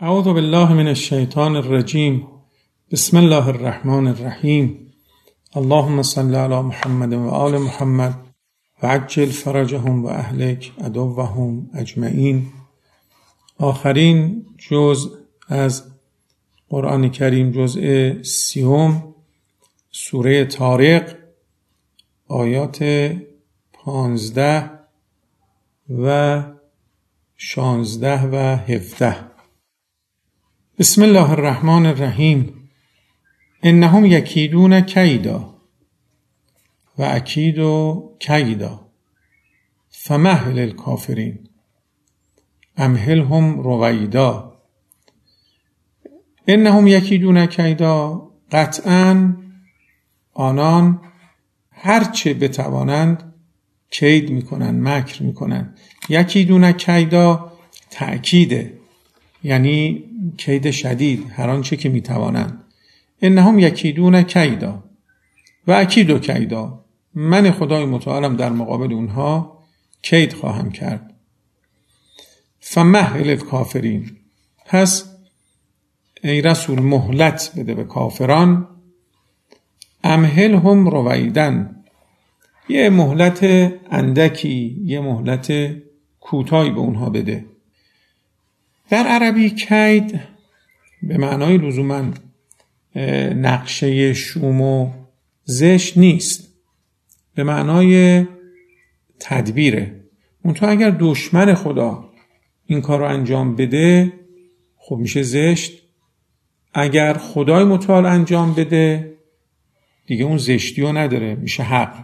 اعوذ بالله من الشیطان الرجیم. بسم الله الرحمن الرحیم. اللهم صل علی محمد و آل محمد و عجل فرجهم و اهلک عدوهم اجمعین. آخرین جزء از قرآن کریم، جزء 30، سوره طارق، آیات 15 و 16 و 17. بسم الله الرحمن الرحیم. انهم یکیدون کیدا و اکید کیدا فمهل الکافرین امهلهم رویدا. انهم یکیدون کیدا، قطعاً آنان هرچه بتوانند کید میکنن، مکر میکنن. یکیدون کیدا تأکیده، یعنی کید شدید، هر آنچه که میتوانند. انهم یکیدون کیدا و اکید کیدا، من خدای متعالم در مقابل اونها کید خواهم کرد. فمهل الکافرین، پس ای رسول مهلت بده به کافران. امهلهم رویدن، یه مهلت اندکی، یه مهلت کوتاهی به اونها بده. در عربی کید به معنای لزوماً نقشه شوم و زشت نیست، به معنای تدبیره. منتها اگر دشمن خدا این کار رو انجام بده خب میشه زشت، اگر خدای متعال انجام بده دیگه اون زشتی رو نداره، میشه حق.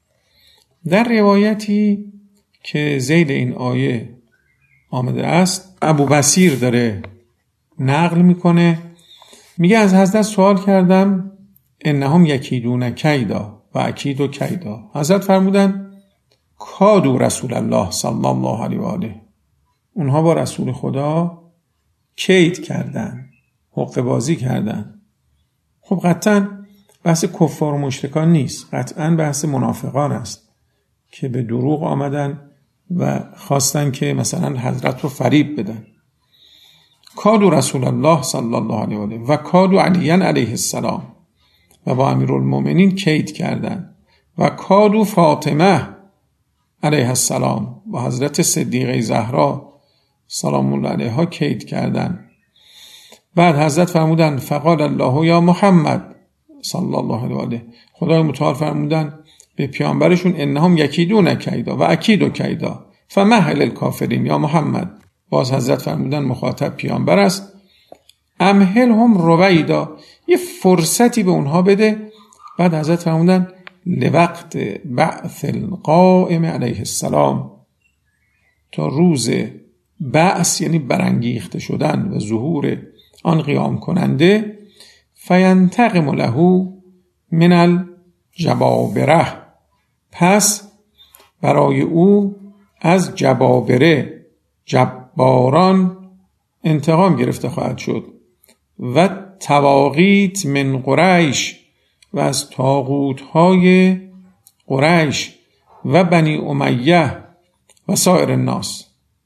در روایتی که ذیل این آیه آمده است، ابو بصیر داره نقل میکنه، میگه از حضرت سوال کردم انهم یکیدون کیدا و اکید کیدا. حضرت فرمودن کادو رسول الله صلی الله علیه و آله، اونها با رسول خدا کید کردن، حقه بازی کردن. خب قطعاً بحث کفار و مشرکان نیست، قطعاً بحث منافقان است که به دروغ آمدن و خواستن که مثلا حضرت رو فریب بدن. کادو رسول الله صلی الله علیه و آله و کادو علی علیه السلام، و با امیرالمومنین کید کردن. و کادو فاطمه علیه السلام و حضرت صدیقه زهرا سلام الله علیها کید کردن. بعد حضرت فرمودن فقال الله یا محمد صلی الله علیه و آله، خدای متعال فرمودن به پیامبرشون انهم یکیدون کیدا و اکید کیدا فمهل الکافرین یا محمد. باز حضرت فرمودن مخاطب پیامبر است، امهلهم رویدا، یه فرصتی به اونها بده. بعد حضرت فرمودن لوقت بعث القائم علیه السلام، تا روز بعث یعنی برانگیخته شدن و ظهور آن قیام کننده، فینتقم له من الجبابره، پس برای او از جبابره، جباران، انتقام گرفته خواهد شد. و تواغیت من قریش، و از طاغوت‌های قریش و بنی امیه و سایر الناس.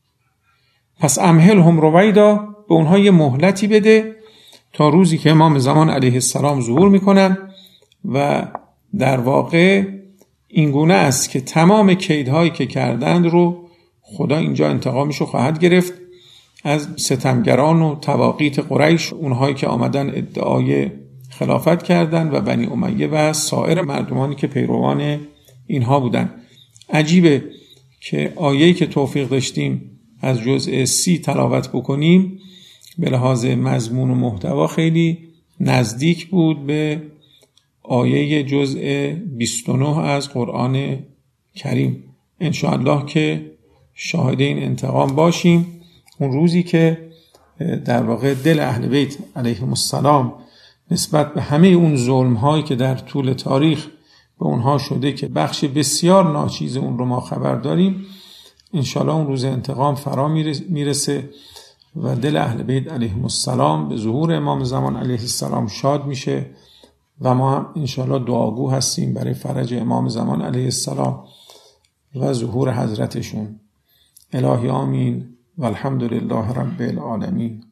پس امهلهم رویدا، به اونها یه مهلتی بده تا روزی که امام زمان علیه السلام ظهور میکنن. و در واقع این گونه است که تمام کیدهایی که کردند رو خدا اینجا انتقامشو خواهد گرفت از ستمگران و تواغیت قریش، اونهایی که آمدن ادعای خلافت کردند، و بنی امیه و سایر مردمانی که پیروان اینها بودن. عجیبه که آیه‌ای که توفیق داشتیم از جزء 30 تلاوت بکنیم به لحاظ مضمون و محتوا خیلی نزدیک بود به آیه جزء 29 از قرآن کریم. انشاءالله که شاهد این انتقام باشیم، اون روزی که در واقع دل اهل بیت علیهم السلام نسبت به همه اون ظلم‌هایی که در طول تاریخ به اونها شده که بخش بسیار ناچیز اون رو ما خبر داریم، انشاءالله اون روز انتقام فرا میرسه و دل اهل بیت علیهم السلام به ظهور امام زمان علیه السلام شاد میشه و ما هم انشاءالله دعاگو هستیم برای فرج امام زمان علیه السلام و ظهور حضرتشون. الهی آمین و الحمدلله رب العالمین.